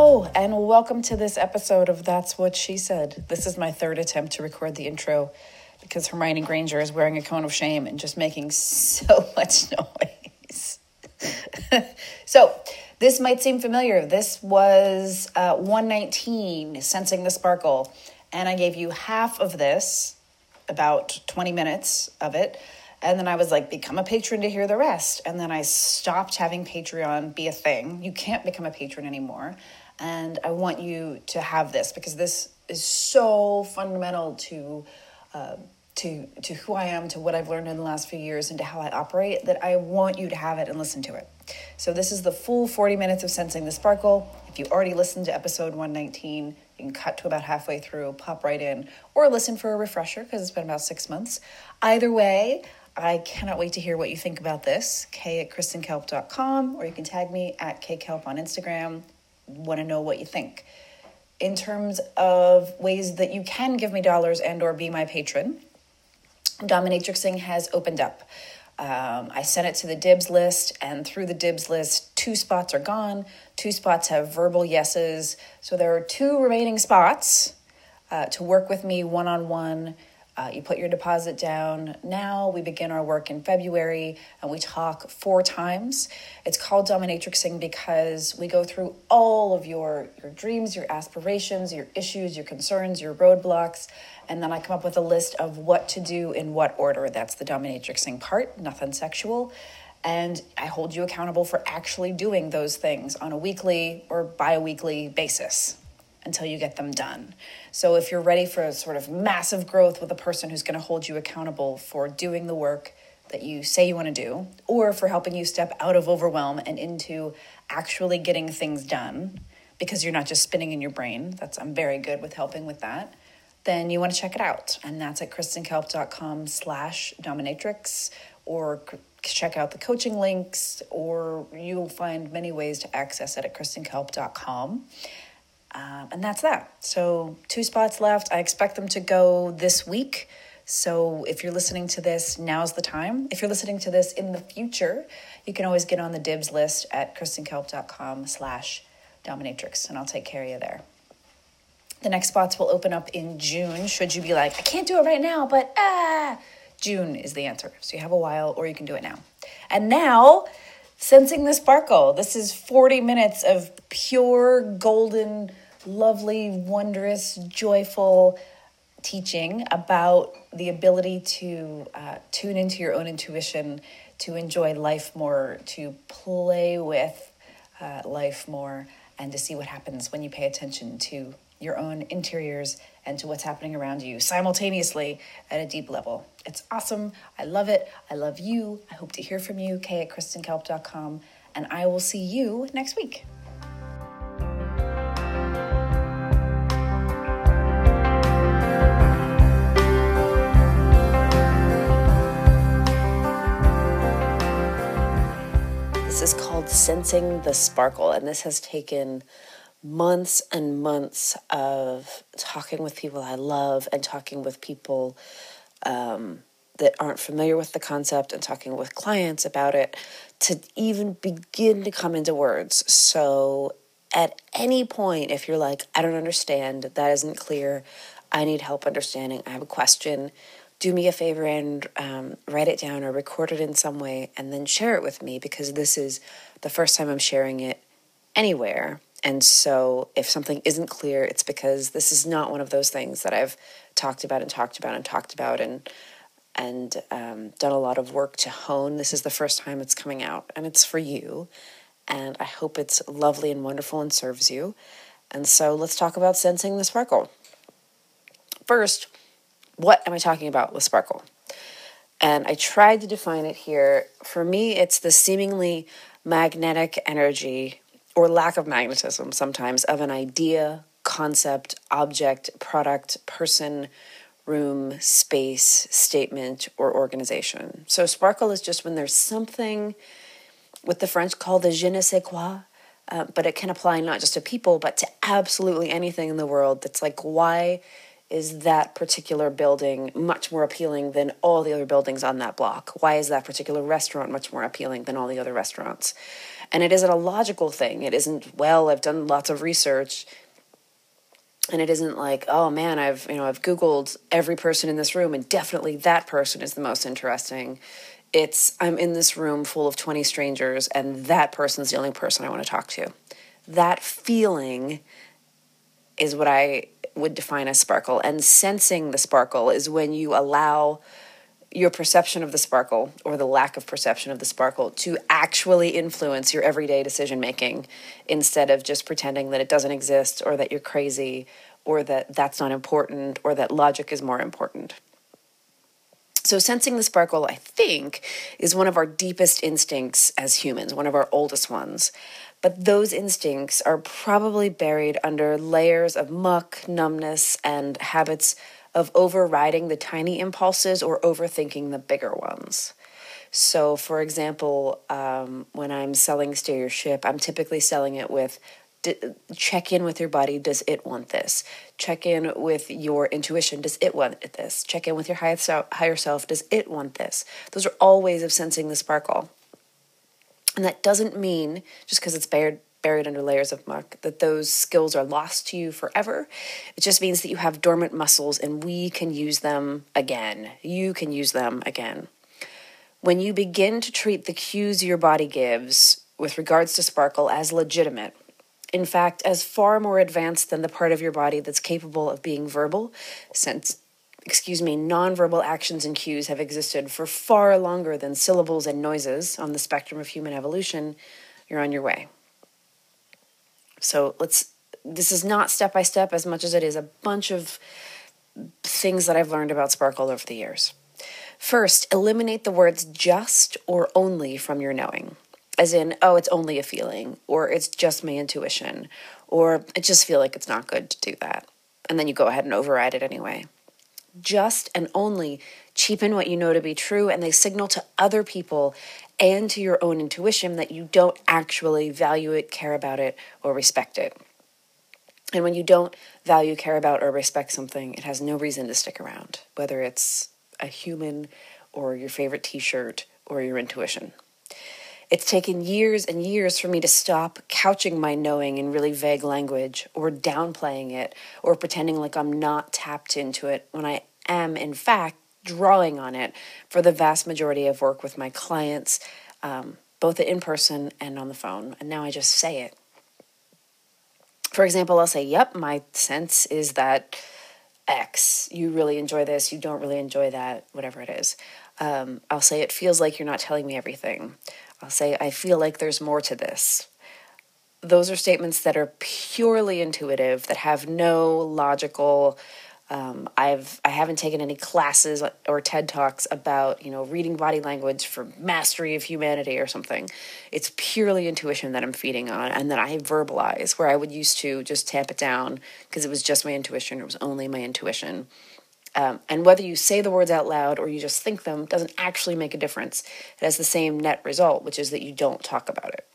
Hello, and welcome to this episode of That's What She Said. This is my third attempt to record the intro because Hermione Granger is wearing a cone of shame and just making so much noise. So, this might seem familiar. This was 119, Sensing the Sparkle, and I gave you half of this, about 20 minutes of it, and then I was like, become a patron to hear the rest. And then I stopped having Patreon be a thing. You can't become a patron anymore. And I want you to have this because this is so fundamental to who I am, to what I've learned in the last few years, and to how I operate, that I want you to have it and listen to it. So this is the full 40 minutes of Sensing the Sparkle. If you already listened to episode 119, you can cut to about halfway through, pop right in, or listen for a refresher because it's been about 6 months. Either way, I cannot wait to hear what you think about this. K@KristenKelp.com, or you can tag me at KKelp on Instagram. Want to know what you think. In terms of ways that you can give me dollars and or be my patron, Dominatrixing has opened up. I sent it to the dibs list, and through the dibs list, 2 spots are gone. 2 spots have verbal yeses. So there are 2 remaining spots to work with me one-on-one. You put your deposit down now. We begin our work in February, and we talk 4 times. It's called Dominatrixing because we go through all of your dreams, your aspirations, your issues, your concerns, your roadblocks, and then I come up with a list of what to do in what order. That's the Dominatrixing part, nothing sexual. And I hold you accountable for actually doing those things on a weekly or bi-weekly basis until you get them done. So if you're ready for a sort of massive growth with a person who's going to hold you accountable for doing the work that you say you want to do, or for helping you step out of overwhelm and into actually getting things done, because you're not just spinning in your brain, I'm very good with helping with that, then you want to check it out. And that's at KristenKelp.com/dominatrix, or check out the coaching links, or you'll find many ways to access it at KristenKelp.com. And that's that. So 2 spots left. I expect them to go this week. So if you're listening to this, now's the time. If you're listening to this in the future, you can always get on the dibs list at KristenKelp.com/dominatrix, and I'll take care of you there. The next spots will open up in June. Should you be like, I can't do it right now, but June is the answer. So you have a while, or you can do it now. And now, Sensing the Sparkle. This is 40 minutes of pure, golden, lovely, wondrous, joyful teaching about the ability to tune into your own intuition, to enjoy life more, to play with life more, and to see what happens when you pay attention to your own interiors and to what's happening around you simultaneously at a deep level. It's awesome. I love it. I love you. I hope to hear from you, K@KristenKelp.com, and I will see you next week. This is called Sensing the Sparkle, and this has taken months and months of talking with people I love and talking with people that aren't familiar with the concept and talking with clients about it to even begin to come into words. So at any point, if you're like, I don't understand, that isn't clear, I need help understanding, I have a question, do me a favor and write it down or record it in some way and then share it with me, because this is the first time I'm sharing it anywhere. And so if something isn't clear, it's because this is not one of those things that I've talked about and done a lot of work to hone. This is the first time it's coming out, and it's for you. And I hope it's lovely and wonderful and serves you. And so let's talk about Sensing the Sparkle. First, what am I talking about with sparkle? And I tried to define it here. For me, it's the seemingly magnetic energy, or lack of magnetism sometimes, of an idea, concept, object, product, person, room, space, statement, or organization. So sparkle is just when there's something, what the French call the je ne sais quoi, but it can apply not just to people, but to absolutely anything in the world that's like, why is that particular building much more appealing than all the other buildings on that block? Why is that particular restaurant much more appealing than all the other restaurants? And it isn't a logical thing. It isn't, well, I've done lots of research. And it isn't like, oh man, I've Googled every person in this room and definitely that person is the most interesting. It's, I'm in this room full of 20 strangers and that person's the only person I want to talk to. That feeling is what I would define as sparkle. And sensing the sparkle is when you allow your perception of the sparkle, or the lack of perception of the sparkle, to actually influence your everyday decision making, instead of just pretending that it doesn't exist, or that you're crazy, or that that's not important, or that logic is more important. So sensing the sparkle, I think, is one of our deepest instincts as humans, one of our oldest ones. But those instincts are probably buried under layers of muck, numbness, and habits of overriding the tiny impulses or overthinking the bigger ones. So, for example, when I'm selling Steer Your Ship, I'm typically selling it with, check in with your body. Does it want this? Check in with your intuition. Does it want this? Check in with your higher self. Does it want this? Those are all ways of sensing the sparkle. And that doesn't mean, just because it's buried under layers of muck, that those skills are lost to you forever. It just means that you have dormant muscles and we can use them again. You can use them again. When you begin to treat the cues your body gives with regards to sparkle as legitimate, in fact, as far more advanced than the part of your body that's capable of being verbal, since nonverbal actions and cues have existed for far longer than syllables and noises on the spectrum of human evolution, you're on your way. So this is not step by step as much as it is a bunch of things that I've learned about sparkle over the years. First, eliminate the words just or only from your knowing. As in, oh, it's only a feeling, or it's just my intuition, or I just feel like it's not good to do that. And then you go ahead and override it anyway. Just and only cheapen what you know to be true, and they signal to other people and to your own intuition that you don't actually value it, care about it, or respect it. And when you don't value, care about, or respect something, it has no reason to stick around, whether it's a human or your favorite t-shirt or your intuition. It's taken years and years for me to stop couching my knowing in really vague language, or downplaying it, or pretending like I'm not tapped into it, when I am, in fact, drawing on it for the vast majority of work with my clients, both in person and on the phone. And now I just say it. For example, I'll say, yep, my sense is that X, you really enjoy this, you don't really enjoy that, whatever it is. I'll say, it feels like you're not telling me everything. I'll say, I feel like there's more to this. Those are statements that are purely intuitive, that have no logical, I haven't taken any classes or TED Talks about, reading body language for mastery of humanity or something. It's purely intuition that I'm feeding on, and that I verbalize, where I would used to just tamp it down because it was just my intuition. It was only my intuition. And whether you say the words out loud or you just think them doesn't actually make a difference. It has the same net result, which is that you don't talk about it.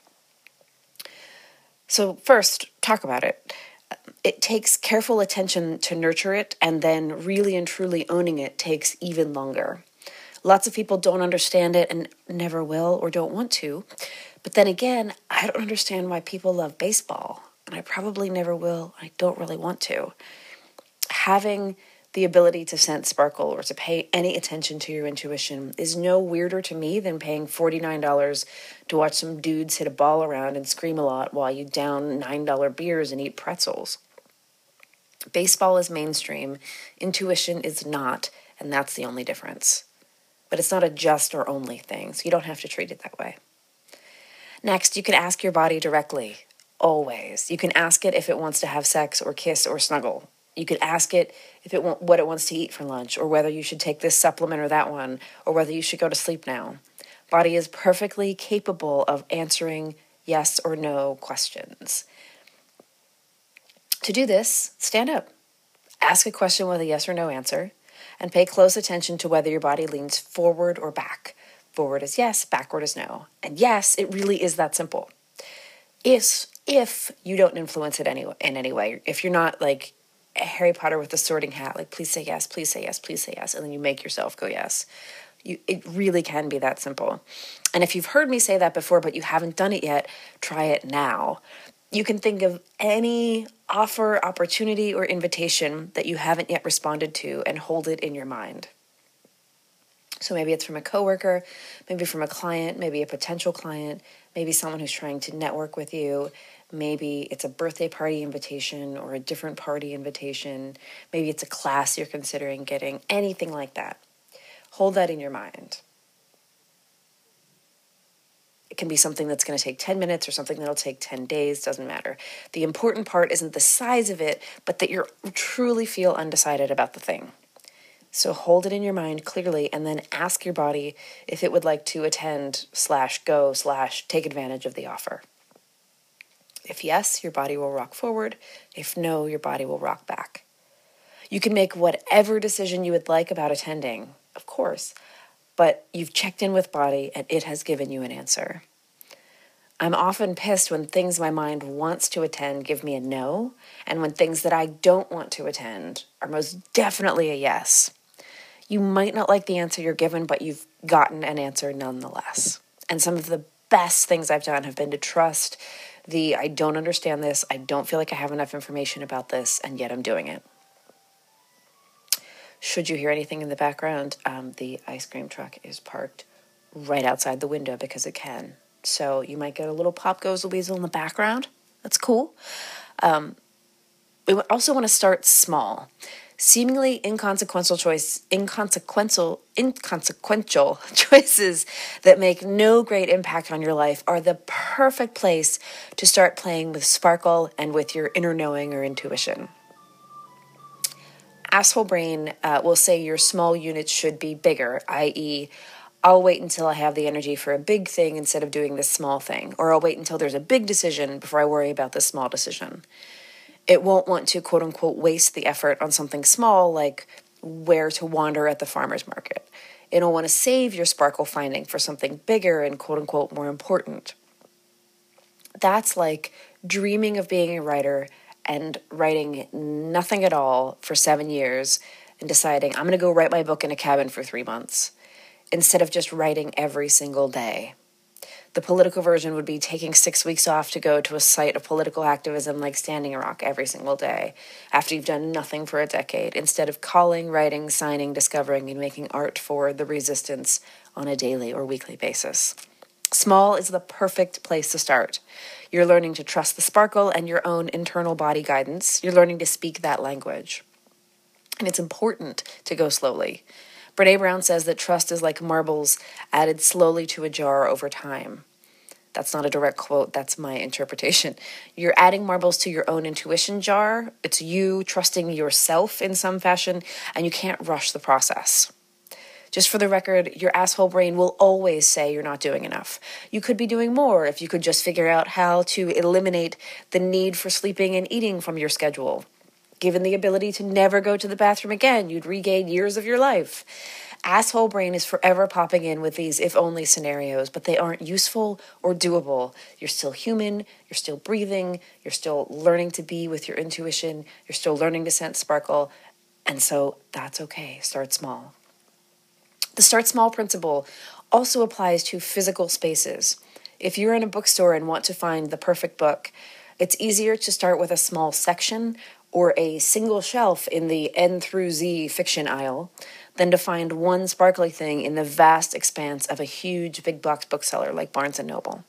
So first, talk about it. It takes careful attention to nurture it, and then really and truly owning it takes even longer. Lots of people don't understand it and never will, or don't want to. But then again, I don't understand why people love baseball, and I probably never will. I don't really want to. Having the ability to sense sparkle or to pay any attention to your intuition is no weirder to me than paying $49 to watch some dudes hit a ball around and scream a lot while you down $9 beers and eat pretzels. Baseball is mainstream, intuition is not, and that's the only difference. But it's not a just or only thing, so you don't have to treat it that way. Next, you can ask your body directly, always. You can ask it if it wants to have sex or kiss or snuggle. You could ask it if what it wants to eat for lunch, or whether you should take this supplement or that one, or whether you should go to sleep now. Body is perfectly capable of answering yes or no questions. To do this, stand up. Ask a question with a yes or no answer, and pay close attention to whether your body leans forward or back. Forward is yes, backward is no. And yes, it really is that simple. If you don't influence it in any way, if you're not Harry Potter with the sorting hat, like please say yes, please say yes, please say yes, and then you make yourself go yes. It really can be that simple. And if you've heard me say that before, but you haven't done it yet, try it now. You can think of any offer, opportunity, or invitation that you haven't yet responded to and hold it in your mind. So maybe it's from a coworker, maybe from a client, maybe a potential client, maybe someone who's trying to network with you. Maybe it's a birthday party invitation or a different party invitation. Maybe it's a class you're considering getting, anything like that. Hold that in your mind. It can be something that's going to take 10 minutes or something that'll take 10 days, doesn't matter. The important part isn't the size of it, but that you truly feel undecided about the thing. So hold it in your mind clearly and then ask your body if it would like to attend /go/ take advantage of the offer. If yes, your body will rock forward. If no, your body will rock back. You can make whatever decision you would like about attending, of course, but you've checked in with body and it has given you an answer. I'm often pissed when things my mind wants to attend give me a no, and when things that I don't want to attend are most definitely a yes. You might not like the answer you're given, but you've gotten an answer nonetheless. And some of the best things I've done have been to trust I don't understand this, I don't feel like I have enough information about this, and yet I'm doing it. Should you hear anything in the background, the ice cream truck is parked right outside the window because it can. So you might get a little Pop Goes the Weasel in the background. That's cool. We also want to start small. Seemingly inconsequential choices that make no great impact on your life are the perfect place to start playing with sparkle and with your inner knowing or intuition. Asshole brain will say your small units should be bigger, i.e., I'll wait until I have the energy for a big thing instead of doing this small thing, or I'll wait until there's a big decision before I worry about this small decision. It won't want to, quote unquote, waste the effort on something small like where to wander at the farmer's market. It'll want to save your sparkle finding for something bigger and, quote unquote, more important. That's like dreaming of being a writer and writing nothing at all for 7 years and deciding, I'm going to go write my book in a cabin for 3 months, instead of just writing every single day. The political version would be taking 6 weeks off to go to a site of political activism like Standing Rock every single day, after you've done nothing for a decade, instead of calling, writing, signing, discovering, and making art for the resistance on a daily or weekly basis. Small is the perfect place to start. You're learning to trust the sparkle and your own internal body guidance. You're learning to speak that language. And it's important to go slowly. Brené Brown says that trust is like marbles added slowly to a jar over time. That's not a direct quote, that's my interpretation. You're adding marbles to your own intuition jar. It's you trusting yourself in some fashion, and you can't rush the process. Just for the record, your asshole brain will always say you're not doing enough. You could be doing more if you could just figure out how to eliminate the need for sleeping and eating from your schedule. Given the ability to never go to the bathroom again, you'd regain years of your life. Asshole brain is forever popping in with these if-only scenarios, but they aren't useful or doable. You're still human, you're still breathing, you're still learning to be with your intuition, you're still learning to sense sparkle, and so that's okay. Start small. The start small principle also applies to physical spaces. If you're in a bookstore and want to find the perfect book, it's easier to start with a small section or a single shelf in the N through Z fiction aisle than to find one sparkly thing in the vast expanse of a huge big box bookseller like Barnes & Noble.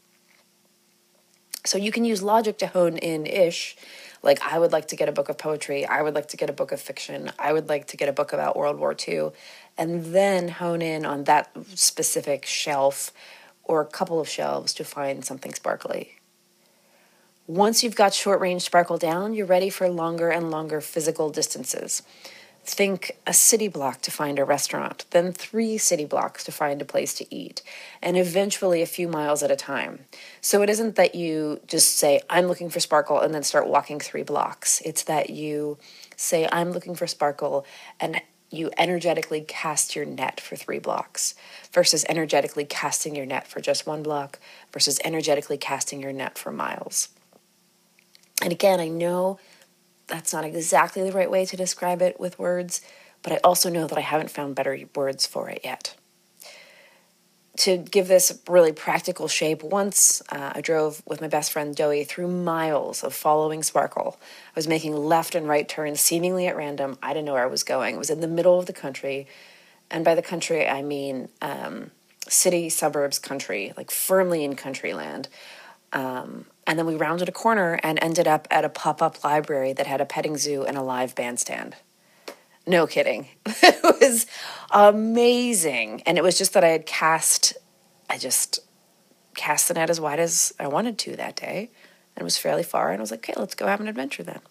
So you can use logic to hone in-ish, like I would like to get a book of poetry, I would like to get a book of fiction, I would like to get a book about World War II, and then hone in on that specific shelf or a couple of shelves to find something sparkly. Once you've got short-range sparkle down, you're ready for longer and longer physical distances. Think a city block to find a restaurant, then 3 city blocks to find a place to eat, and eventually a few miles at a time. So it isn't that you just say, I'm looking for sparkle, and then start walking 3 blocks. It's that you say, I'm looking for sparkle, and you energetically cast your net for 3 blocks versus energetically casting your net for just 1 block versus energetically casting your net for miles. And again, I know that's not exactly the right way to describe it with words, but I also know that I haven't found better words for it yet. To give this really practical shape, once I drove with my best friend Joey through miles of following Sparkle. I was making left and right turns seemingly at random. I didn't know where I was going. It was in the middle of the country, and by the country I mean city, suburbs, country, like firmly in country land. And then we rounded a corner and ended up at a pop-up library that had a petting zoo and a live bandstand. No kidding. It was amazing. And it was just that I just cast the net as wide as I wanted to that day. And it was fairly far. And I was like, okay, let's go have an adventure then.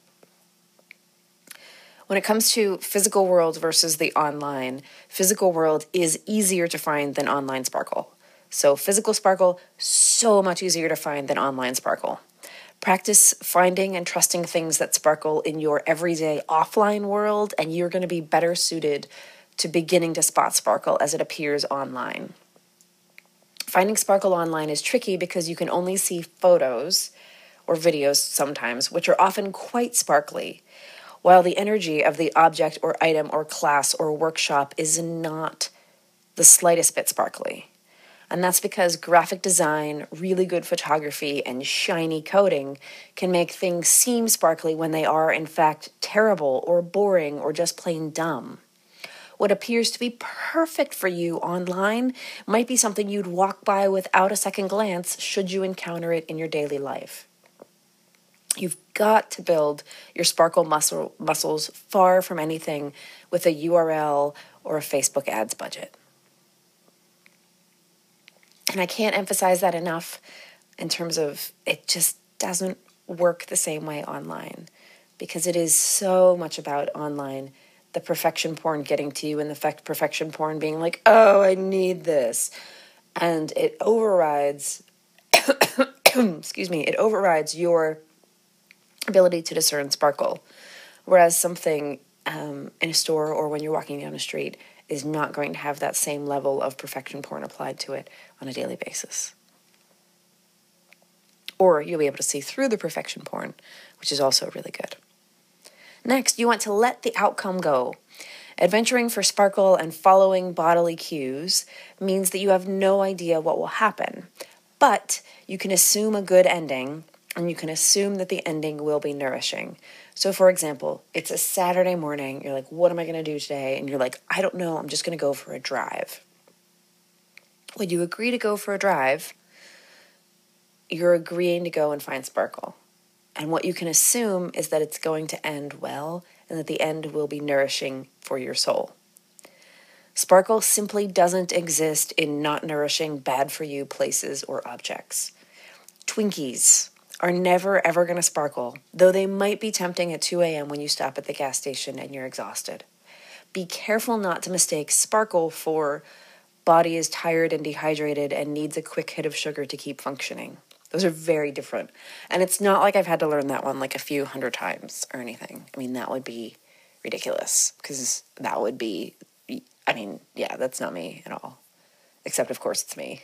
When it comes to physical world versus the online, physical world is easier to find than online Sparkle. So physical Sparkle, so much easier to find than online Sparkle. Practice finding and trusting things that sparkle in your everyday offline world, and you're going to be better suited to beginning to spot sparkle as it appears online. Finding sparkle online is tricky because you can only see photos or videos sometimes, which are often quite sparkly, while the energy of the object or item or class or workshop is not the slightest bit sparkly. And that's because graphic design, really good photography, and shiny coding can make things seem sparkly when they are, in fact, terrible or boring or just plain dumb. What appears to be perfect for you online might be something you'd walk by without a second glance should you encounter it in your daily life. You've got to build your sparkle muscles far from anything with a URL or a Facebook ads budget. And I can't emphasize that enough in terms of it just doesn't work the same way online, because it is so much about online, the perfection porn getting to you and the perfection porn being like, oh, I need this. And it overrides, it overrides your ability to discern sparkle. Whereas something in a store or when you're walking down the street is not going to have that same level of perfection porn applied to it on a daily basis. Or you'll be able to see through the perfection porn, which is also really good. Next, you want to let the outcome go. Adventuring for sparkle and following bodily cues means that you have no idea what will happen, but you can assume a good ending, and you can assume that the ending will be nourishing. So, for example, it's a Saturday morning. You're like, what am I going to do today? And you're like, I don't know. I'm just going to go for a drive. When you agree to go for a drive, you're agreeing to go and find sparkle. And what you can assume is that it's going to end well and that the end will be nourishing for your soul. Sparkle simply doesn't exist in not nourishing, bad-for-you places or objects. Twinkies are never, ever going to sparkle, though they might be tempting at 2 a.m. when you stop at the gas station and you're exhausted. Be careful not to mistake sparkle for body is tired and dehydrated and needs a quick hit of sugar to keep functioning. Those are very different. And it's not like I've had to learn that one like a few hundred times or anything. I mean, that would be ridiculous, because that would be, that's not me at all. Except, of course, it's me.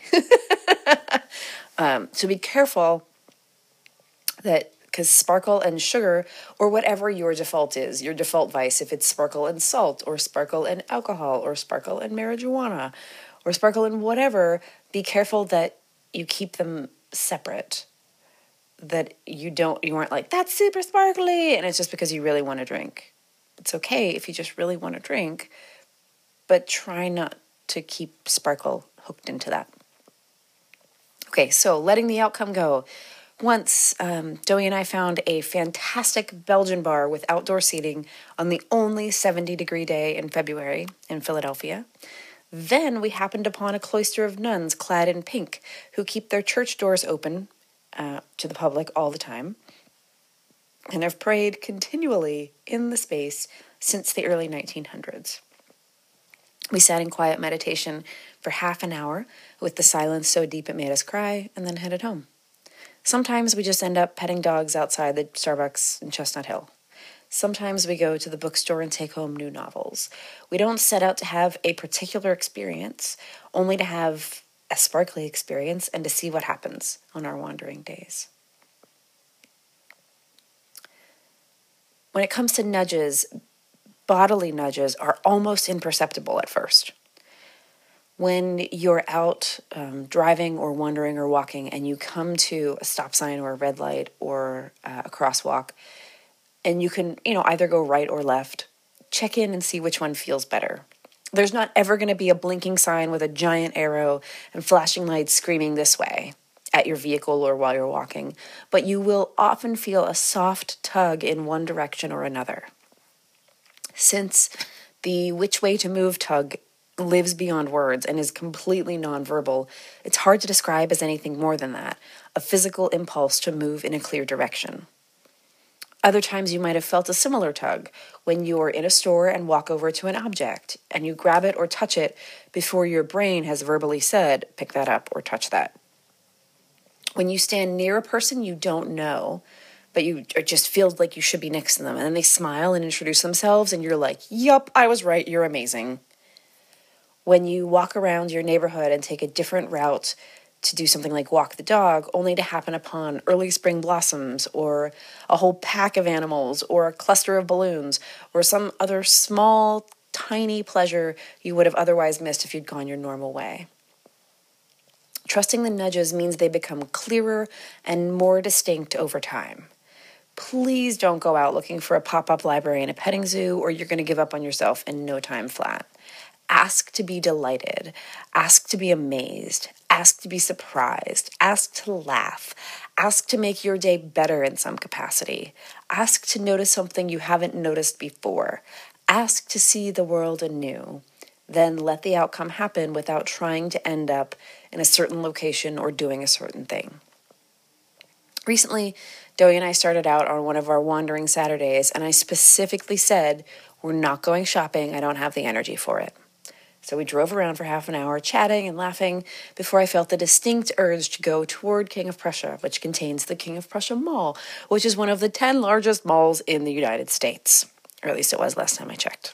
So be careful that, because sparkle and sugar, or whatever your default is, your default vice, if it's sparkle and salt, or sparkle and alcohol, or sparkle and marijuana, or sparkle and whatever, be careful that you keep them separate. That you aren't like, that's super sparkly, and it's just because you really want to drink. It's okay if you just really want to drink, but try not to keep sparkle hooked into that. Okay, so letting the outcome go. Once, Joey and I found a fantastic Belgian bar with outdoor seating on the only 70-degree day in February in Philadelphia. Then we happened upon a cloister of nuns clad in pink who keep their church doors open to the public all the time and have prayed continually in the space since the early 1900s. We sat in quiet meditation for half an hour with the silence so deep it made us cry, and then headed home. Sometimes we just end up petting dogs outside the Starbucks in Chestnut Hill. Sometimes we go to the bookstore and take home new novels. We don't set out to have a particular experience, only to have a sparkly experience and to see what happens on our wandering days. When it comes to nudges, bodily nudges are almost imperceptible at first. When you're out driving or wandering or walking and you come to a stop sign or a red light or a crosswalk, and you can, either go right or left, check in and see which one feels better. There's not ever going to be a blinking sign with a giant arrow and flashing lights screaming this way at your vehicle or while you're walking, but you will often feel a soft tug in one direction or another. Since the which way to move tug lives beyond words and is completely nonverbal, it's hard to describe as anything more than that, a physical impulse to move in a clear direction. Other times you might have felt a similar tug when you're in a store and walk over to an object and you grab it or touch it before your brain has verbally said, pick that up or touch that. When you stand near a person you don't know, but you just feel like you should be next to them, and then they smile and introduce themselves and you're like, yup, I was right, you're amazing. When you walk around your neighborhood and take a different route to do something like walk the dog, only to happen upon early spring blossoms or a whole pack of animals or a cluster of balloons or some other small, tiny pleasure you would have otherwise missed if you'd gone your normal way. Trusting the nudges means they become clearer and more distinct over time. Please don't go out looking for a pop-up library in a petting zoo or you're going to give up on yourself in no time flat. Ask to be delighted. Ask to be amazed. Ask to be surprised. Ask to laugh. Ask to make your day better in some capacity. Ask to notice something you haven't noticed before. Ask to see the world anew. Then let the outcome happen without trying to end up in a certain location or doing a certain thing. Recently, Dowie and I started out on one of our wandering Saturdays, and I specifically said, we're not going shopping. I don't have the energy for it. So we drove around for half an hour, chatting and laughing, before I felt the distinct urge to go toward King of Prussia, which contains the King of Prussia Mall, which is one of the 10 largest malls in the United States. Or at least it was last time I checked.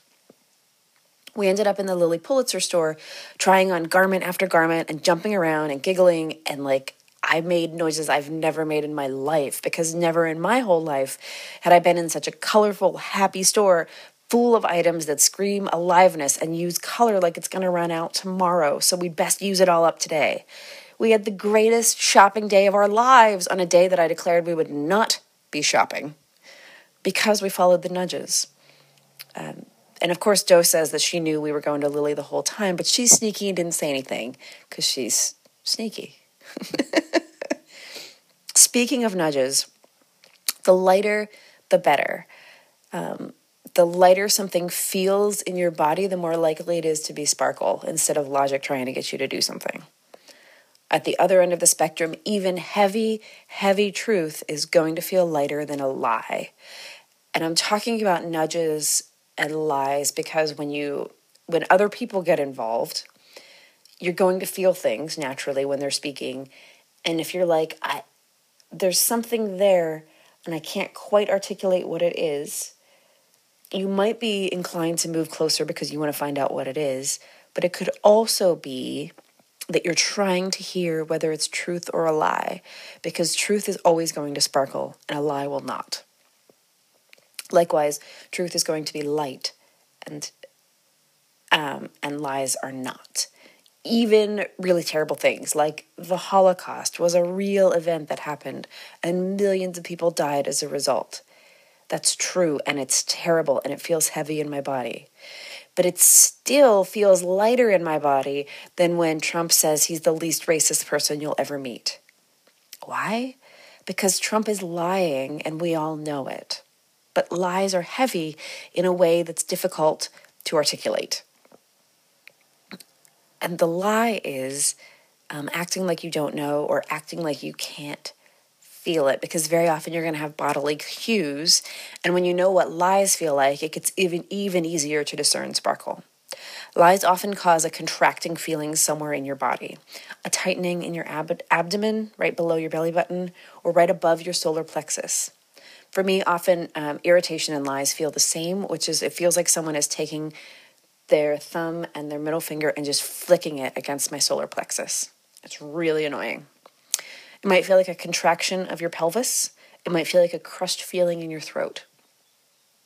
We ended up in the Lilly Pulitzer store, trying on garment after garment and jumping around and giggling, and I made noises I've never made in my life, because never in my whole life had I been in such a colorful, happy store full of items that scream aliveness and use color like it's going to run out tomorrow, so we best use it all up today. We had the greatest shopping day of our lives on a day that I declared we would not be shopping, because we followed the nudges. And of course, Jo says that she knew we were going to Lilly the whole time, but she's sneaky and didn't say anything, because she's sneaky. Speaking of nudges, the lighter, the better. The lighter something feels in your body, the more likely it is to be sparkle, instead of logic trying to get you to do something. At the other end of the spectrum, even heavy, heavy truth is going to feel lighter than a lie. And I'm talking about nudges and lies because when other people get involved, you're going to feel things naturally when they're speaking. And if you're like, there's something there and I can't quite articulate what it is, you might be inclined to move closer because you want to find out what it is, but it could also be that you're trying to hear whether it's truth or a lie, because truth is always going to sparkle and a lie will not. Likewise, truth is going to be light and lies are not. Even really terrible things like the Holocaust was a real event that happened and millions of people died as a result. That's true, and it's terrible, and it feels heavy in my body. But it still feels lighter in my body than when Trump says he's the least racist person you'll ever meet. Why? Because Trump is lying, and we all know it. But lies are heavy in a way that's difficult to articulate. And the lie is acting like you don't know or acting like you can't feel it, because very often you're going to have bodily cues, and when you know what lies feel like, it gets even easier to discern sparkle. Lies often cause a contracting feeling somewhere in your body, a tightening in your abdomen, right below your belly button, or right above your solar plexus. For me, often irritation and lies feel the same, which is it feels like someone is taking their thumb and their middle finger and just flicking it against my solar plexus. It's really annoying. It might feel like a contraction of your pelvis. It might feel like a crushed feeling in your throat.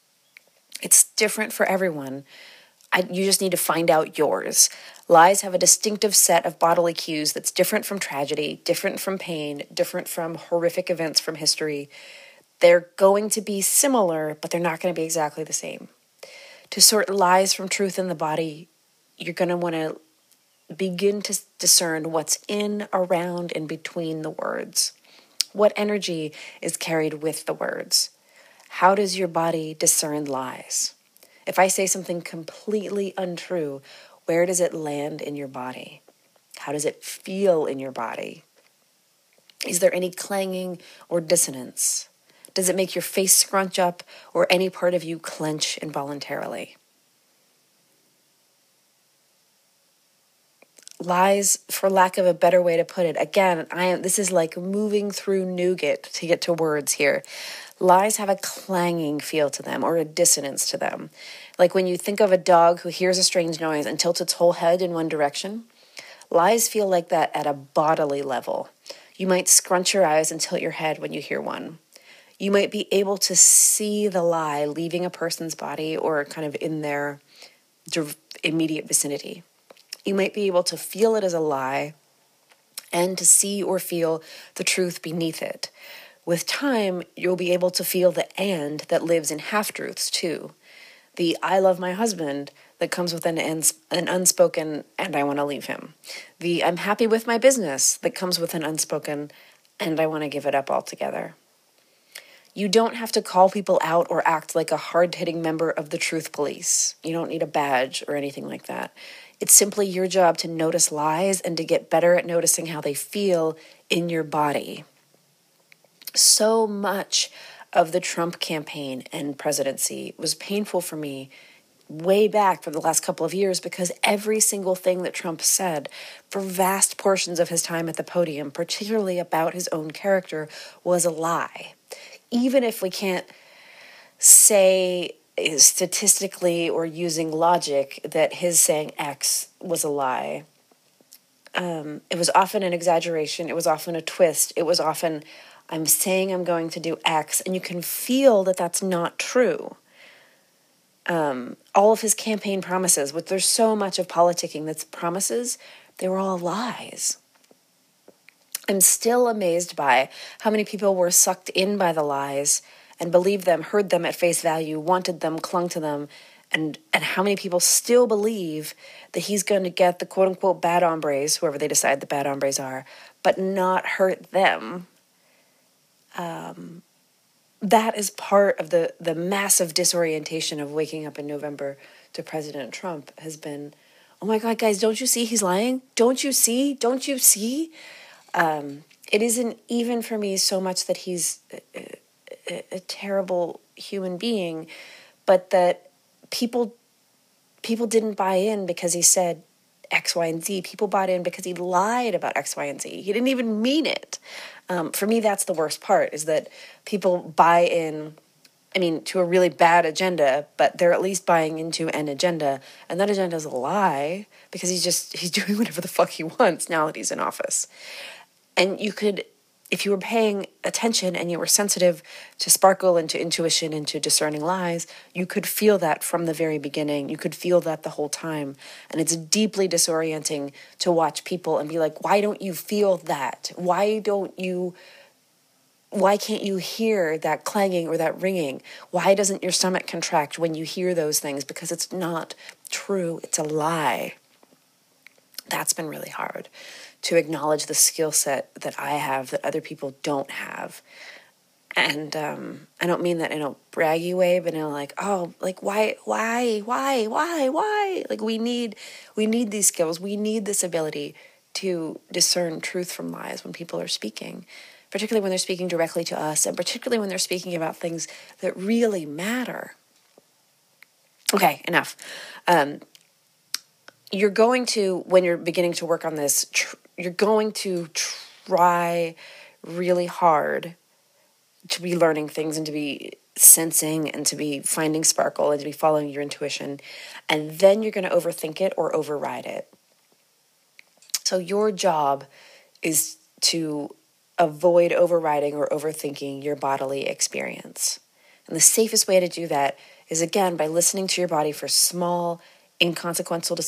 It's different for everyone. You just need to find out yours. Lies have a distinctive set of bodily cues that's different from tragedy, different from pain, different from horrific events from history. They're going to be similar, but they're not going to be exactly the same. To sort lies from truth in the body, you're going to want to begin to discern what's in, around, and between the words. What energy is carried with the words? How does your body discern lies? If I say something completely untrue, where does it land in your body? How does it feel in your body? Is there any clanging or dissonance? Does it make your face scrunch up or any part of you clench involuntarily? Lies, for lack of a better way to put it, again, this is like moving through nougat to get to words here. Lies have a clanging feel to them or a dissonance to them. Like when you think of a dog who hears a strange noise and tilts its whole head in one direction, lies feel like that at a bodily level. You might scrunch your eyes and tilt your head when you hear one. You might be able to see the lie leaving a person's body or kind of in their immediate vicinity. You might be able to feel it as a lie and to see or feel the truth beneath it. With time, you'll be able to feel the and that lives in half-truths too. The I love my husband that comes with an unspoken and I want to leave him. The I'm happy with my business that comes with an unspoken and I want to give it up altogether. You don't have to call people out or act like a hard-hitting member of the truth police. You don't need a badge or anything like that. It's simply your job to notice lies and to get better at noticing how they feel in your body. So much of the Trump campaign and presidency was painful for me way back for the last couple of years because every single thing that Trump said for vast portions of his time at the podium, particularly about his own character, was a lie. Even if we can't say statistically or using logic that his saying X was a lie, it was often an exaggeration. It was often a twist. It was often, I'm saying I'm going to do X, and you can feel that that's not true. All of his campaign promises, which there's so much of politicking that's promises, they were all lies. I'm still amazed by how many people were sucked in by the lies and believed them, heard them at face value, wanted them, clung to them, and how many people still believe that he's going to get the quote-unquote bad hombres, whoever they decide the bad hombres are, but not hurt them. That is part of the massive disorientation of waking up in November to President Trump has been, oh my God, guys, don't you see he's lying? Don't you see? Don't you see? It isn't even for me so much that he's a terrible human being, but that people didn't buy in because he said X, Y, and Z. People bought in because he lied about X, Y, and Z. He didn't even mean it. For me, that's the worst part, is that people buy in, to a really bad agenda, but they're at least buying into an agenda, and that agenda is a lie because he's doing whatever the fuck he wants now that he's in office. And you could, if you were paying attention and you were sensitive to sparkle and to intuition and to discerning lies, you could feel that from the very beginning. You could feel that the whole time. And it's deeply disorienting to watch people and be like, why don't you feel that? Why can't you hear that clanging or that ringing? Why doesn't your stomach contract when you hear those things? Because it's not true. It's a lie. That's been really hard, to acknowledge the skill set that I have that other people don't have. And I don't mean that in a braggy way, but in a why? Like we need these skills. We need this ability to discern truth from lies when people are speaking, particularly when they're speaking directly to us, and particularly when they're speaking about things that really matter. Okay, enough. You're going to, when you're beginning to work on this, you're going to try really hard to be learning things and to be sensing and to be finding sparkle and to be following your intuition. And then you're going to overthink it or override it. So your job is to avoid overriding or overthinking your bodily experience. And the safest way to do that is, again, by listening to your body for small, inconsequential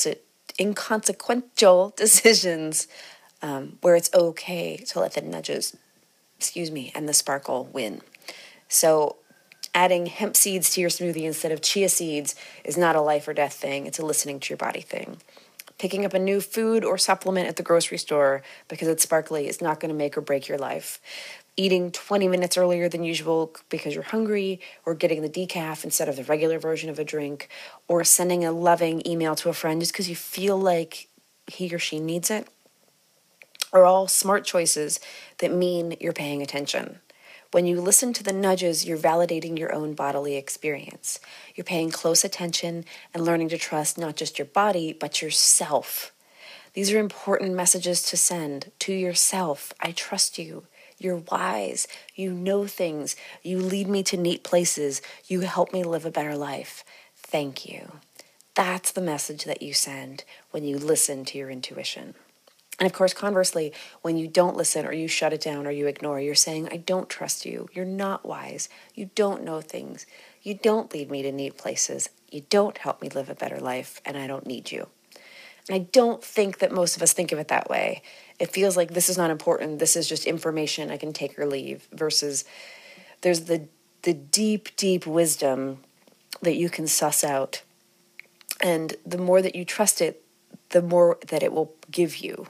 decisions where it's okay to let the nudges, and the sparkle win. So adding hemp seeds to your smoothie instead of chia seeds is not a life or death thing. It's a listening to your body thing. Picking up a new food or supplement at the grocery store because it's sparkly is not going to make or break your life. Eating 20 minutes earlier than usual because you're hungry, or getting the decaf instead of the regular version of a drink, or sending a loving email to a friend just because you feel like he or she needs it, are all smart choices that mean you're paying attention. When you listen to the nudges, you're validating your own bodily experience. You're paying close attention and learning to trust not just your body, but yourself. These are important messages to send to yourself. I trust you. You're wise. You know things. You lead me to neat places. You help me live a better life. Thank you. That's the message that you send when you listen to your intuition. And of course, conversely, when you don't listen or you shut it down or you ignore, you're saying, I don't trust you. You're not wise. You don't know things. You don't lead me to neat places. You don't help me live a better life, and I don't need you. And I don't think that most of us think of it that way. It feels like this is not important. This is just information I can take or leave, versus there's the deep, deep wisdom that you can suss out. And the more that you trust it, the more that it will give you.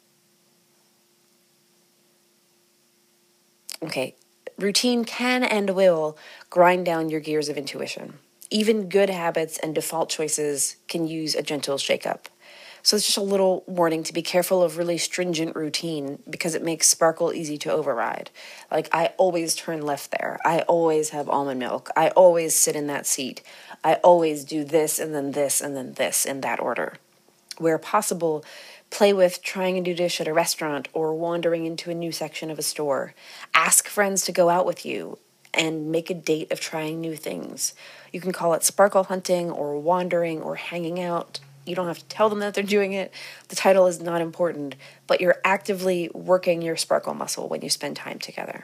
Okay, routine can and will grind down your gears of intuition. Even good habits and default choices can use a gentle shakeup. So it's just a little warning to be careful of really stringent routine, because it makes sparkle easy to override. Like, I always turn left there. I always have almond milk. I always sit in that seat. I always do this and then this and then this in that order. Where possible, play with trying a new dish at a restaurant or wandering into a new section of a store. Ask friends to go out with you and make a date of trying new things. You can call it sparkle hunting or wandering or hanging out. You don't have to tell them that they're doing it. The title is not important, but you're actively working your sparkle muscle when you spend time together.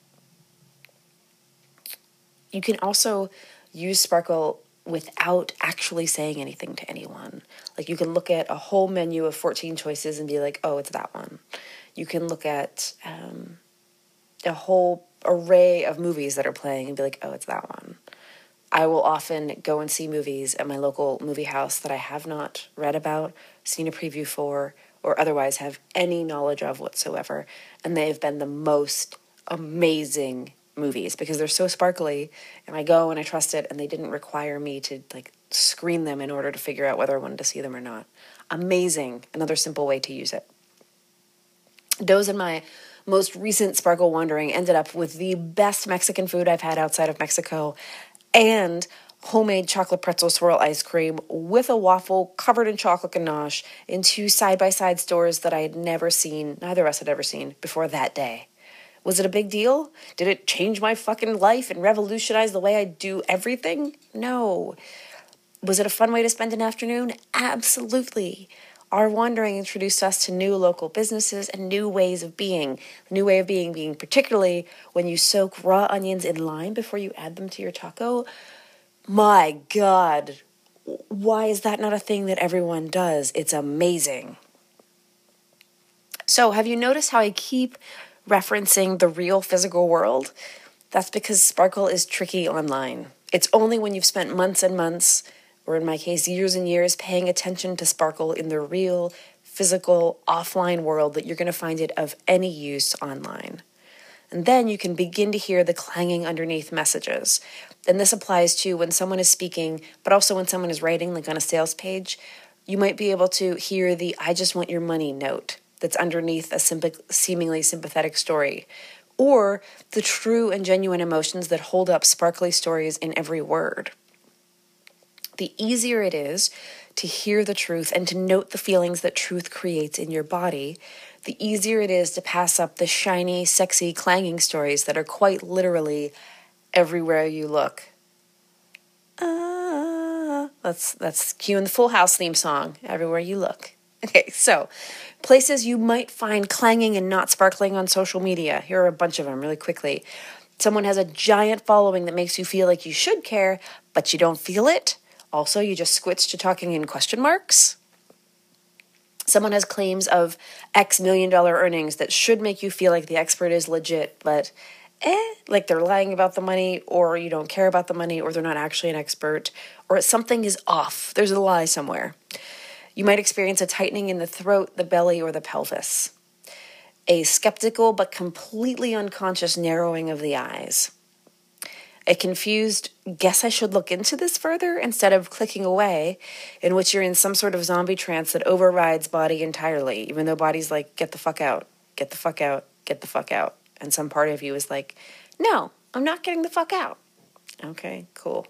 You can also use sparkle without actually saying anything to anyone. Like, you can look at a whole menu of 14 choices and be like, oh, it's that one. You can look at a whole array of movies that are playing and be like, oh, it's that one. I will often go and see movies at my local movie house that I have not read about, seen a preview for, or otherwise have any knowledge of whatsoever. And they have been the most amazing movies because they're so sparkly, and I go and I trust it, and they didn't require me to screen them in order to figure out whether I wanted to see them or not. Amazing. Another simple way to use it. Those in my most recent sparkle wandering ended up with the best Mexican food I've had outside of Mexico, and homemade chocolate pretzel swirl ice cream with a waffle covered in chocolate ganache in two side-by-side stores that I had never seen, neither of us had ever seen, before that day. Was it a big deal? Did it change my fucking life and revolutionize the way I do everything? No. Was it a fun way to spend an afternoon? Absolutely. Our wandering introduced us to new local businesses and new ways of being. The new way of being particularly when you soak raw onions in lime before you add them to your taco. My God, why is that not a thing that everyone does? It's amazing. So have you noticed how I keep referencing the real physical world? That's because sparkle is tricky online. It's only when you've spent months and months, or in my case, years and years, paying attention to sparkle in the real, physical, offline world that you're going to find it of any use online. And then you can begin to hear the clanging underneath messages. And this applies to when someone is speaking, but also when someone is writing, like on a sales page. You might be able to hear the "I just want your money" note that's underneath a seemingly sympathetic story, or the true and genuine emotions that hold up sparkly stories in every word. The easier it is to hear the truth and to note the feelings that truth creates in your body, the easier it is to pass up the shiny, sexy, clanging stories that are quite literally everywhere you look. That's cueing the Full House theme song, everywhere you look. Okay, so places you might find clanging and not sparkling on social media. Here are a bunch of them really quickly. Someone has a giant following that makes you feel like you should care, but you don't feel it. Also, you just switch to talking in question marks. Someone has claims of X $1,000,000 earnings that should make you feel like the expert is legit, but like they're lying about the money, or you don't care about the money, or they're not actually an expert, or something is off. There's a lie somewhere. You might experience a tightening in the throat, the belly, or the pelvis. A skeptical but completely unconscious narrowing of the eyes. A confused, guess I should look into this further, instead of clicking away, in which you're in some sort of zombie trance that overrides body entirely, even though body's like, get the fuck out, get the fuck out, get the fuck out. And some part of you is like, no, I'm not getting the fuck out. Okay, cool.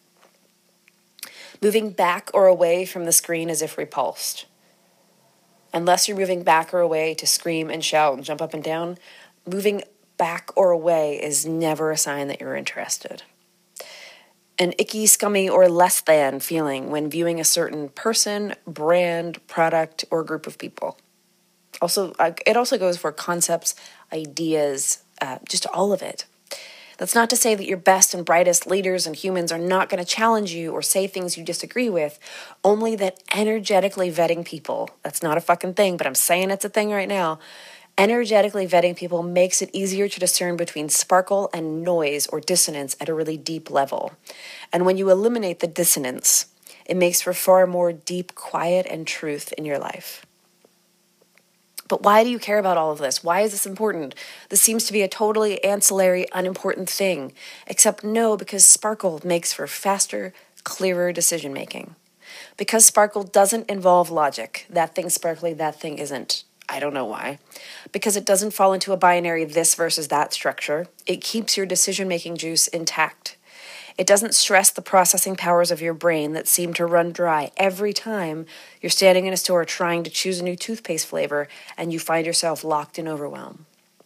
Moving back or away from the screen as if repulsed. Unless you're moving back or away to scream and shout and jump up and down, moving back or away is never a sign that you're interested. An icky, scummy, or less than feeling when viewing a certain person, brand, product, or group of people. Also, it also goes for concepts, ideas, just all of it. That's not to say that your best and brightest leaders and humans are not going to challenge you or say things you disagree with, only that energetically vetting people, that's not a fucking thing, but I'm saying it's a thing right now, energetically vetting people makes it easier to discern between sparkle and noise or dissonance at a really deep level. And when you eliminate the dissonance, it makes for far more deep quiet and truth in your life. But why do you care about all of this? Why is this important? This seems to be a totally ancillary, unimportant thing. Except no, because sparkle makes for faster, clearer decision making. Because sparkle doesn't involve logic. That thing's sparkly, that thing isn't. I don't know why. Because it doesn't fall into a binary this versus that structure. It keeps your decision making juice intact. It doesn't stress the processing powers of your brain that seem to run dry every time you're standing in a store trying to choose a new toothpaste flavor and you find yourself locked in overwhelm.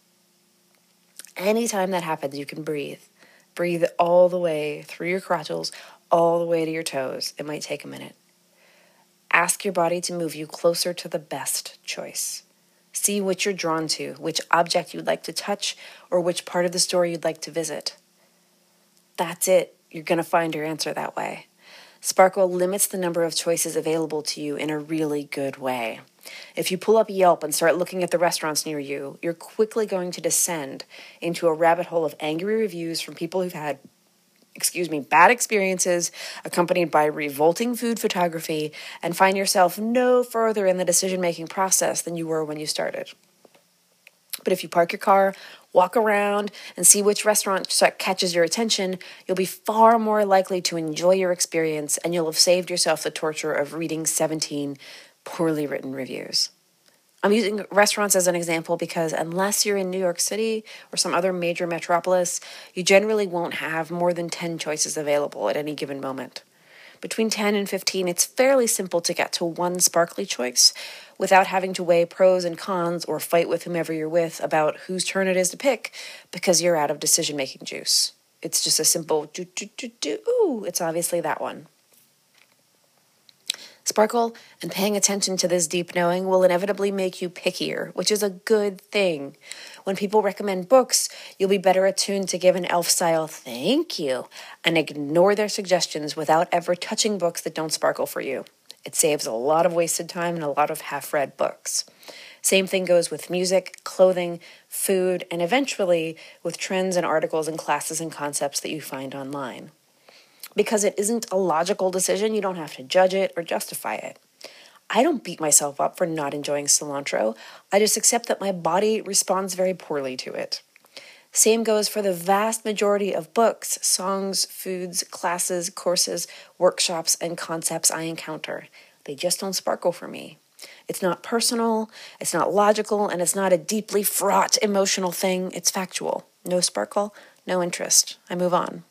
Anytime that happens, you can breathe. Breathe all the way through your crotchets, all the way to your toes. It might take a minute. Ask your body to move you closer to the best choice. See what you're drawn to, which object you'd like to touch, or which part of the store you'd like to visit. That's it. You're going to find your answer that way. Sparkle limits the number of choices available to you in a really good way. If you pull up Yelp and start looking at the restaurants near you, you're quickly going to descend into a rabbit hole of angry reviews from people who've had, bad experiences accompanied by revolting food photography, and find yourself no further in the decision-making process than you were when you started. But if you park your car, walk around, and see which restaurant catches your attention, you'll be far more likely to enjoy your experience, and you'll have saved yourself the torture of reading 17 poorly written reviews. I'm using restaurants as an example because unless you're in New York City or some other major metropolis, you generally won't have more than 10 choices available at any given moment. Between 10 and 15, it's fairly simple to get to one sparkly choice without having to weigh pros and cons or fight with whomever you're with about whose turn it is to pick because you're out of decision-making juice. It's just a simple ooh, it's obviously that one. Sparkle and paying attention to this deep knowing will inevitably make you pickier, which is a good thing. When people recommend books, you'll be better attuned to give an elf-style thank you and ignore their suggestions without ever touching books that don't sparkle for you. It saves a lot of wasted time and a lot of half-read books. Same thing goes with music, clothing, food, and eventually with trends and articles and classes and concepts that you find online. Because it isn't a logical decision, you don't have to judge it or justify it. I don't beat myself up for not enjoying cilantro. I just accept that my body responds very poorly to it. Same goes for the vast majority of books, songs, foods, classes, courses, workshops, and concepts I encounter. They just don't sparkle for me. It's not personal, it's not logical, and it's not a deeply fraught emotional thing. It's factual. No sparkle, no interest. I move on.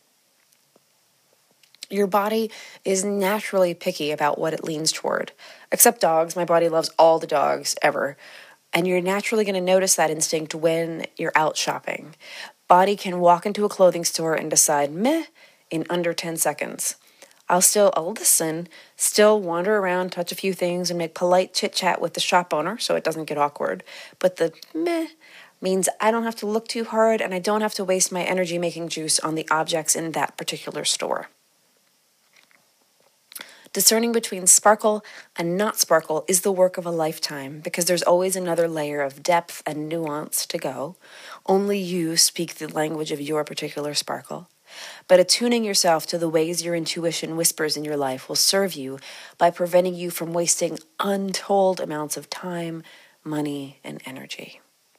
Your body is naturally picky about what it leans toward. Except dogs, my body loves all the dogs ever. And you're naturally going to notice that instinct when you're out shopping. Body can walk into a clothing store and decide, meh, in under 10 seconds. I'll listen, still wander around, touch a few things, and make polite chit-chat with the shop owner so it doesn't get awkward. But the meh means I don't have to look too hard and I don't have to waste my energy making juice on the objects in that particular store. Discerning between sparkle and not sparkle is the work of a lifetime because there's always another layer of depth and nuance to go. Only you speak the language of your particular sparkle. But attuning yourself to the ways your intuition whispers in your life will serve you by preventing you from wasting untold amounts of time, money, and energy.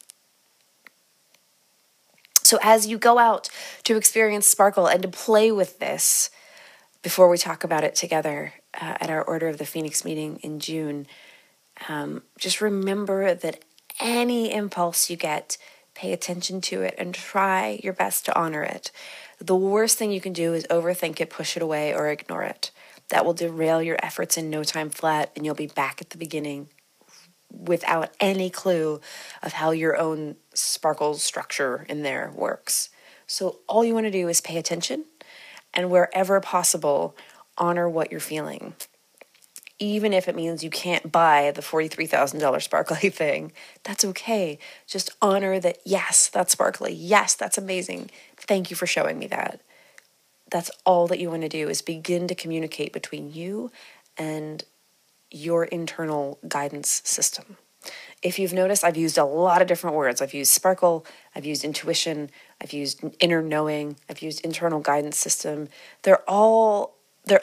So as you go out to experience sparkle and to play with this, before we talk about it together at our Order of the Phoenix meeting in June, just remember that any impulse you get, pay attention to it and try your best to honor it. The worst thing you can do is overthink it, push it away, or ignore it. That will derail your efforts in no time flat, and you'll be back at the beginning without any clue of how your own sparkle structure in there works. So all you want to do is pay attention, and wherever possible, honor what you're feeling. Even if it means you can't buy the $43,000 sparkly thing, that's okay. Just honor that, yes, that's sparkly. Yes, that's amazing. Thank you for showing me that. That's all that you want to do, is begin to communicate between you and your internal guidance system. If you've noticed, I've used a lot of different words. I've used sparkle, I've used intuition, I've used inner knowing, I've used internal guidance system. They're all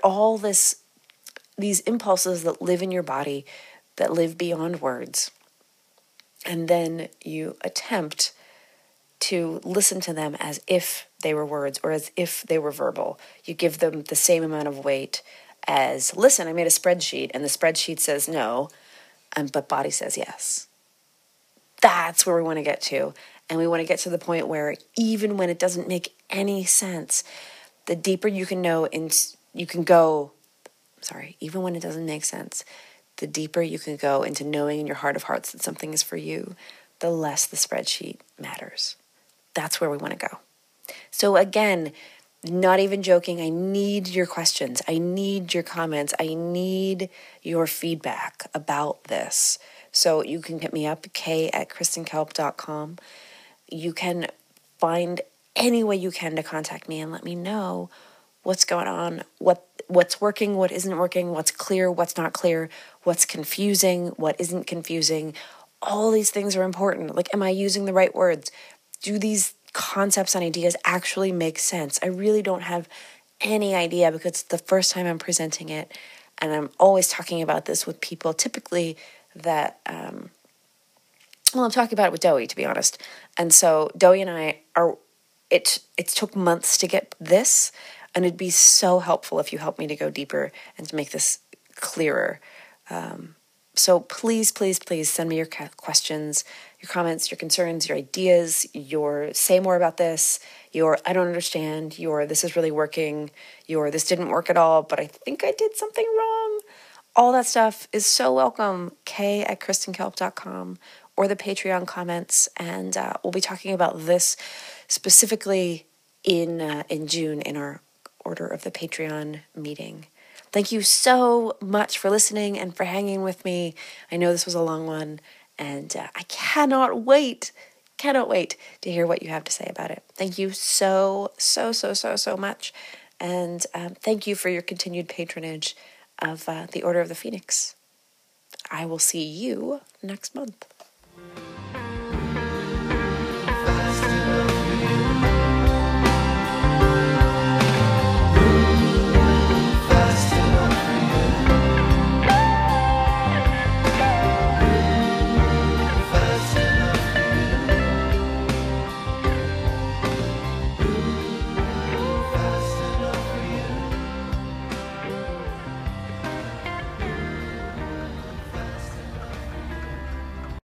these impulses that live in your body, that live beyond words. And then you attempt to listen to them as if they were words or as if they were verbal. You give them the same amount of weight as, listen, I made a spreadsheet, and the spreadsheet says no, but body says yes. That's where we want to get to. And we want to get to the point where even when it doesn't make any sense, the deeper you can know, even when it doesn't make sense, the deeper you can go into knowing in your heart of hearts that something is for you, the less the spreadsheet matters. That's where we want to go. So again, not even joking, I need your questions. I need your comments. I need your feedback about this. So you can hit me up, kay@kristenkelp.com. You can find any way you can to contact me and let me know what's going on, what's working, what isn't working, what's clear, what's not clear, what's confusing, what isn't confusing. All these things are important. Like, am I using the right words? Do these concepts and ideas actually make sense? I really don't have any idea because it's the first time I'm presenting it, and I'm always talking about this with people typically that, I'm talking about it with Dowie, to be honest. And so Dowie and I it took months to get this, and it'd be so helpful if you help me to go deeper and to make this clearer. So please, please, please send me your questions, your comments, your concerns, your ideas, your say more about this, your I don't understand, your this is really working, your this didn't work at all, but I think I did something wrong. All that stuff is so welcome. kay@kristenkelp.com or the Patreon comments, and we'll be talking about this specifically in June in our Order of the Patreon meeting. Thank you so much for listening and for hanging with me. I know this was a long one, and I cannot wait to hear what you have to say about it. Thank you so much, and thank you for your continued patronage of the Order of the Phoenix. I will see you next month.